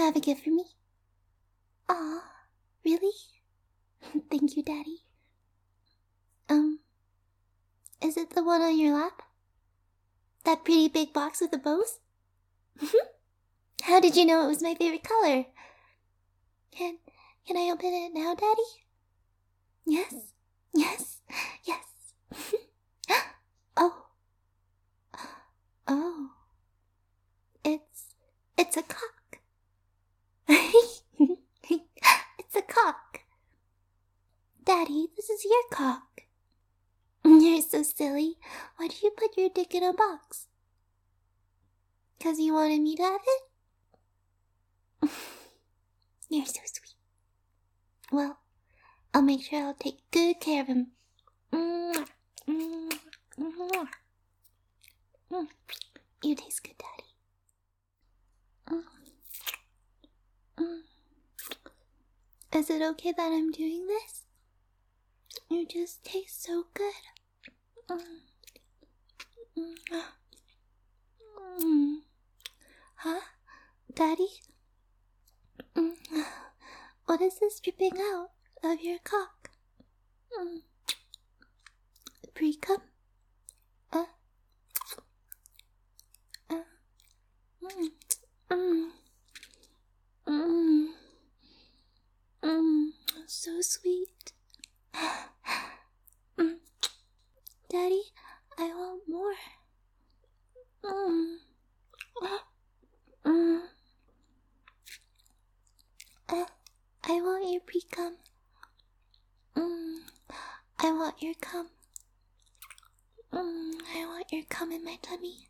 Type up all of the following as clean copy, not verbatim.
have a gift for me? Aw, really? Thank you, Daddy. Is it the one on your lap? That pretty big box with the bows? How did you know it was my favorite color? Can I open it now, Daddy? Yes, yes, yes. Oh. Oh. It's a cock. It's a cock. Daddy, this is your cock. You're so silly. Why did you put your dick in a box? 'Cause you wanted me to have it? You're so sweet. Well, I'll make sure I'll take good care of him. You taste good, Daddy. Is it okay that I'm doing this? You just taste so good. Huh? Daddy? What is this dripping out of your cock? Pre-cum? So sweet. Daddy, I want more. I want your pre-cum. I want your cum. I want your cum in my tummy.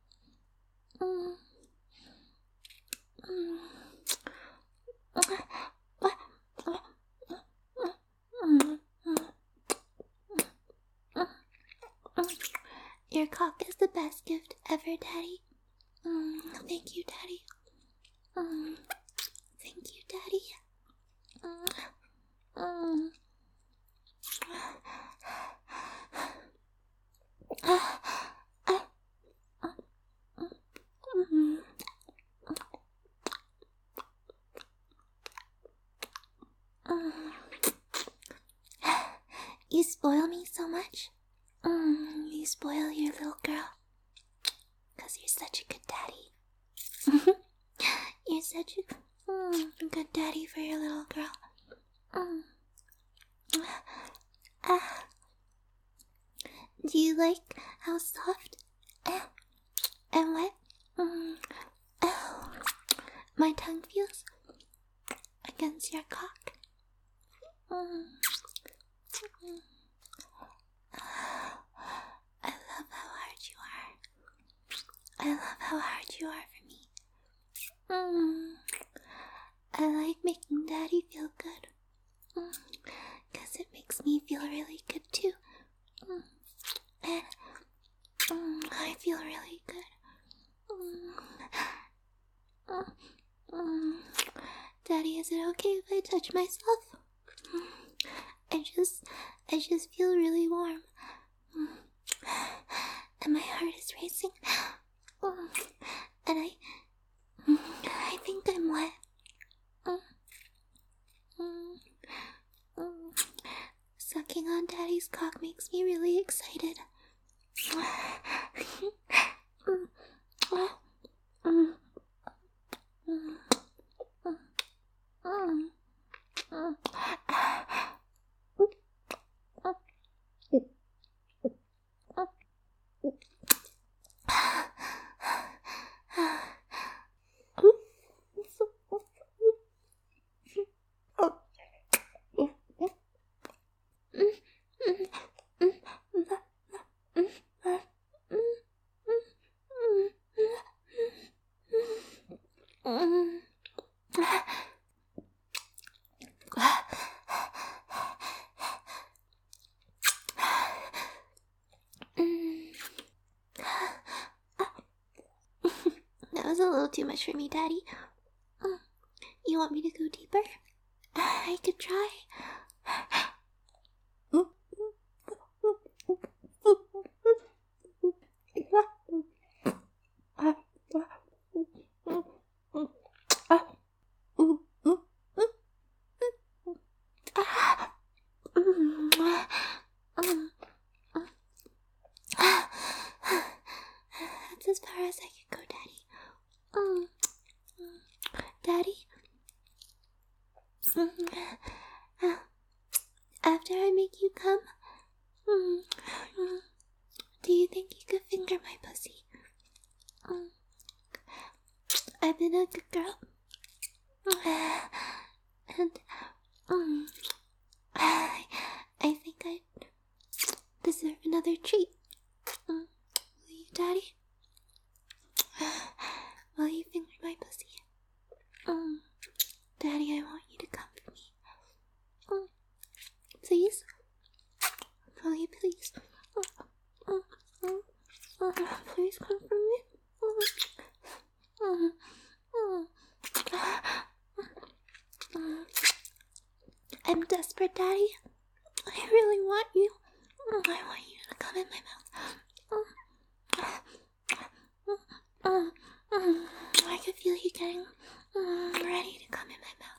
Your cock is the best gift ever, Daddy. Thank you, Daddy. Thank you, Daddy. You spoil me so much. You spoil your little girl. 'Cause you're such a good daddy. You're such a good daddy for your little girl. Do you like how soft and wet my tongue feels against your cock? I love how hard you are. I love how hard you are for me. I like making Daddy feel good. 'Cause it makes me feel really good too. And I feel really good. Daddy, is it okay if I touch myself? I just feel really warm. And my heart is racing. And I think I'm wet. Sucking on Daddy's cock makes me really excited. That was a little too much for me, Daddy. You want me to go deeper? I could try. That's as far as I can go, Daddy. Daddy? After I make you come, do you think you could finger my pussy? I've been a good girl. And, I think I deserve another treat. Will you, Daddy? Will you finger my pussy? Daddy, I want you to come for me. Please? Will you please? Please come for me. I'm desperate, Daddy. I really want you. I want you to come in my mouth. I can feel you getting ready to come in my mouth.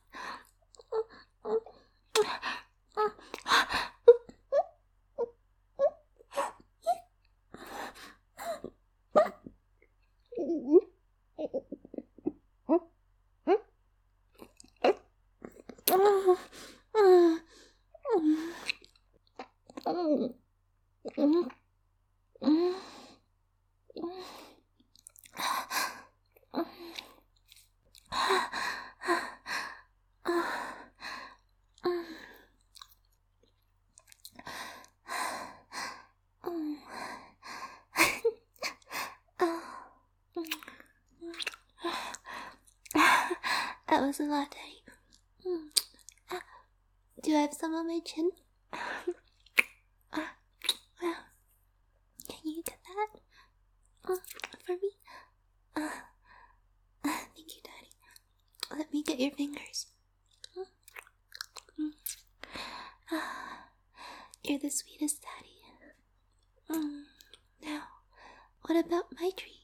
That was a lot, Daddy. Do I have some on my chin? Can you get that for me? Thank you, Daddy. Let me get your fingers. You're the sweetest, Daddy. Now, what about my treat?